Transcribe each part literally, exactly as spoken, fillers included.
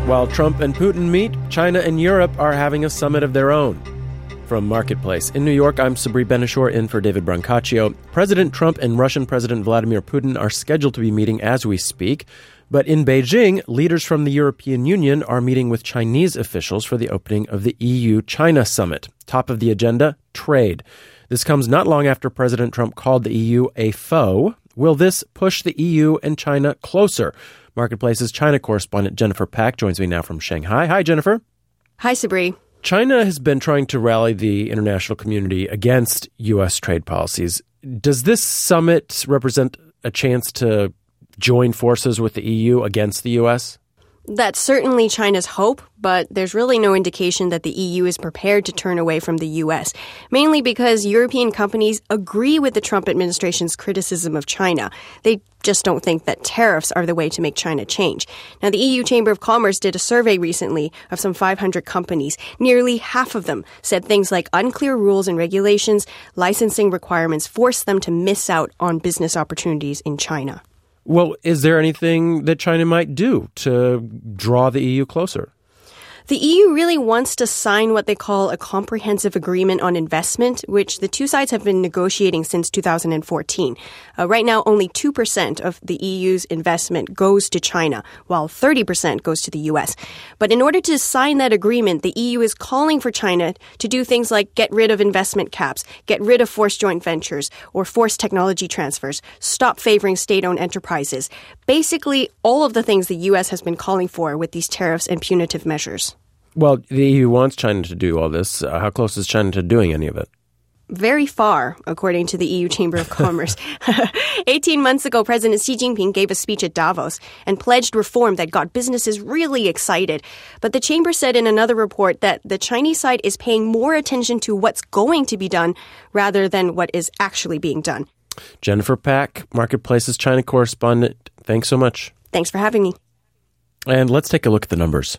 While Trump and Putin meet, China and Europe are having a summit of their own. From Marketplace in New York, I'm Sabri Ben-Achour in for David Brancaccio. President Trump and Russian President Vladimir Putin are scheduled to be meeting as we speak. But in Beijing, leaders from the European Union are meeting with Chinese officials for the opening of the E U-China summit. Top of the agenda, trade. This comes not long after President Trump called the E U a foe. Will this push the E U and China closer? Marketplace's China correspondent Jennifer Pak joins me now from Shanghai. Hi, Jennifer. Hi, Sabri. China has been trying to rally the international community against U S trade policies. Does this summit represent a chance to join forces with the E U against the U S? That's certainly China's hope, but there's really no indication that the E U is prepared to turn away from the U S, mainly because European companies agree with the Trump administration's criticism of China. They just don't think that tariffs are the way to make China change. Now, the E U Chamber of Commerce did a survey recently of some five hundred companies. Nearly half of them said things like unclear rules and regulations, licensing requirements force them to miss out on business opportunities in China. Well, is there anything that China might do to draw the E U closer? The E U really wants to sign what they call a comprehensive agreement on investment, which the two sides have been negotiating since two thousand fourteen. Uh, right now, only two percent of the E U's investment goes to China, while thirty percent goes to the U S. But in order to sign that agreement, the E U is calling for China to do things like get rid of investment caps, get rid of forced joint ventures or forced technology transfers, stop favoring state-owned enterprises. Basically, all of the things the U S has been calling for with these tariffs and punitive measures. Well, the E U wants China to do all this. Uh, how close is China to doing any of it? Very far, according to the E U Chamber of Commerce. eighteen months ago, President Xi Jinping gave a speech at Davos and pledged reform that got businesses really excited. But the chamber said in another report that the Chinese side is paying more attention to what's going to be done rather than what is actually being done. Jennifer Pak, Marketplace's China correspondent. Thanks so much. Thanks for having me. And let's take a look at the numbers.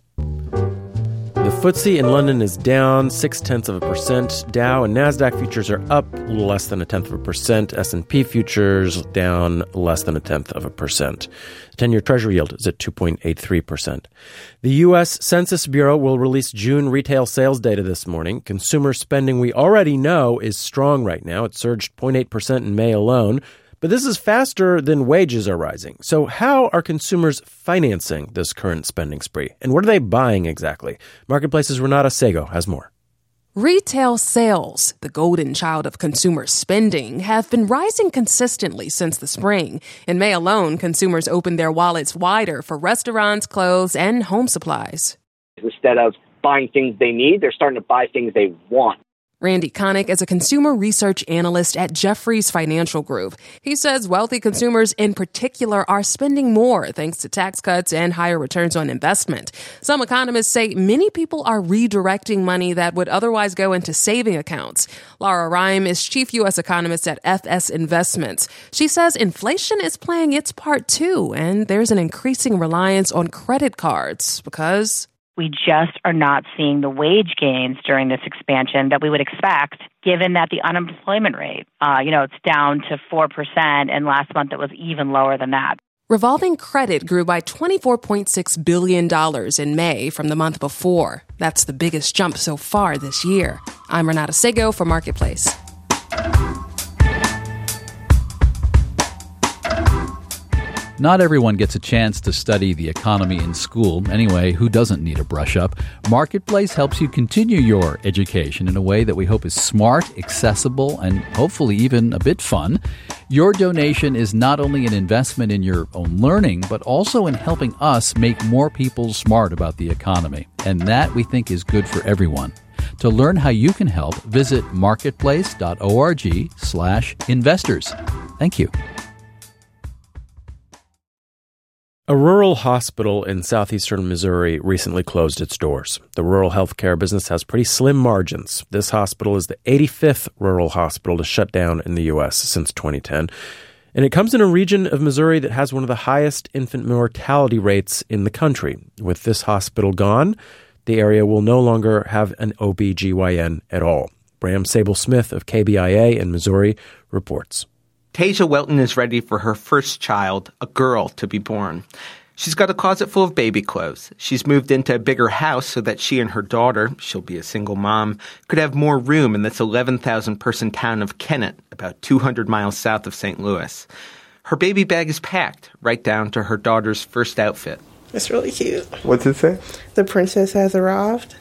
The F T S E in London is down six-tenths of a percent. Dow and NASDAQ futures are up a little less than a tenth of a percent. S and P futures down less than a tenth of a percent. The ten-year Treasury yield is at two point eight three percent. The U S Census Bureau will release June retail sales data this morning. Consumer spending, we already know, is strong right now. It surged zero point eight percent in May alone. But this is faster than wages are rising. So how are consumers financing this current spending spree? And what are they buying exactly? Marketplace's Renata Sego has more. Retail sales, the golden child of consumer spending, have been rising consistently since the spring. In May alone, consumers opened their wallets wider for restaurants, clothes, and home supplies. Instead of buying things they need, they're starting to buy things they want. Randy Connick is a consumer research analyst at Jefferies Financial Group. He says wealthy consumers in particular are spending more thanks to tax cuts and higher returns on investment. Some economists say many people are redirecting money that would otherwise go into saving accounts. Laura Rhyme is chief U S economist at F S Investments. She says inflation is playing its part too, and there's an increasing reliance on credit cards because we just are not seeing the wage gains during this expansion that we would expect, given that the unemployment rate, uh, you know, it's down to four percent, and last month it was even lower than that. Revolving credit grew by twenty-four point six billion dollars in May from the month before. That's the biggest jump so far this year. I'm Renata Sego for Marketplace. Not everyone gets a chance to study the economy in school. Anyway, who doesn't need a brush up? Marketplace helps you continue your education in a way that we hope is smart, accessible, and hopefully even a bit fun. Your donation is not only an investment in your own learning, but also in helping us make more people smart about the economy. And that, we think, is good for everyone. To learn how you can help, visit marketplace.org slash investors. Thank you. A rural hospital in southeastern Missouri recently closed its doors. The rural healthcare business has pretty slim margins. This hospital is the eighty-fifth rural hospital to shut down in the U S since twenty ten. And it comes in a region of Missouri that has one of the highest infant mortality rates in the country. With this hospital gone, the area will no longer have an O B G Y N at all. Bram Sable-Smith of K B I A in Missouri reports. Tasia Welton is ready for her first child, a girl, to be born. She's got a closet full of baby clothes. She's moved into a bigger house so that she and her daughter, she'll be a single mom, could have more room in this eleven thousand person town of Kennett, about two hundred miles south of Saint Louis. Her baby bag is packed, right down to her daughter's first outfit. It's really cute. What's it say? The princess has arrived.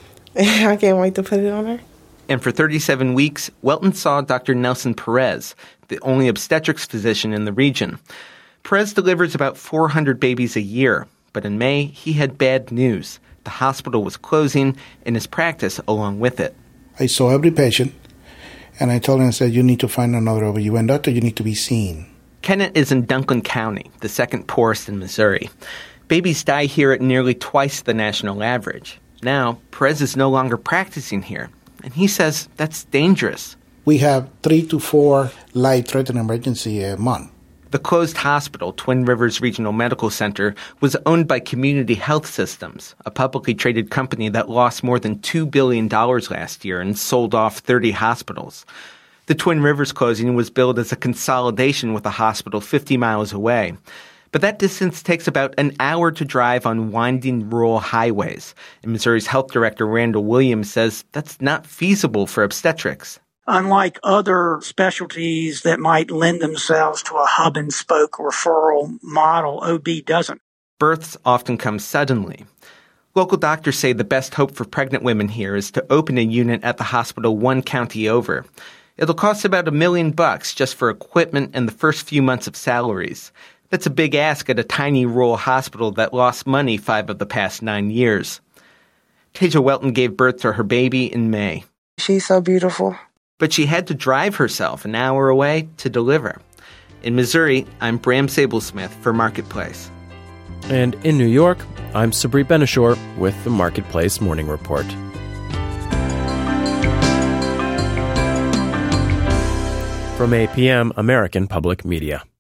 I can't wait to put it on her. And for thirty-seven weeks, Welton saw Doctor Nelson Perez, the only obstetrics physician in the region. Perez delivers about four hundred babies a year, but in May, he had bad news. The hospital was closing, and his practice along with it. I saw every patient, and I told him, I said, you need to find another O B G Y N doctor, you need to be seen. Kennett is in Dunklin County, the second poorest in Missouri. Babies die here at nearly twice the national average. Now, Perez is no longer practicing here, and he says that's dangerous. We have three to four life-threatening emergencies a month. The closed hospital, Twin Rivers Regional Medical Center, was owned by Community Health Systems, a publicly traded company that lost more than two billion dollars last year and sold off thirty hospitals. The Twin Rivers closing was billed as a consolidation with a hospital fifty miles away. But that distance takes about an hour to drive on winding rural highways. And Missouri's health director, Randall Williams, says that's not feasible for obstetrics. Unlike other specialties that might lend themselves to a hub-and-spoke referral model, O B doesn't. Births often come suddenly. Local doctors say the best hope for pregnant women here is to open a unit at the hospital one county over. It'll cost about a million bucks just for equipment and the first few months of salaries. That's a big ask at a tiny rural hospital that lost money five of the past nine years. Tasia Welton gave birth to her baby in May. She's so beautiful. But she had to drive herself an hour away to deliver. In Missouri, I'm Bram Sablesmith for Marketplace. And in New York, I'm Sabri Benishore with the Marketplace Morning Report. From A P M, American Public Media.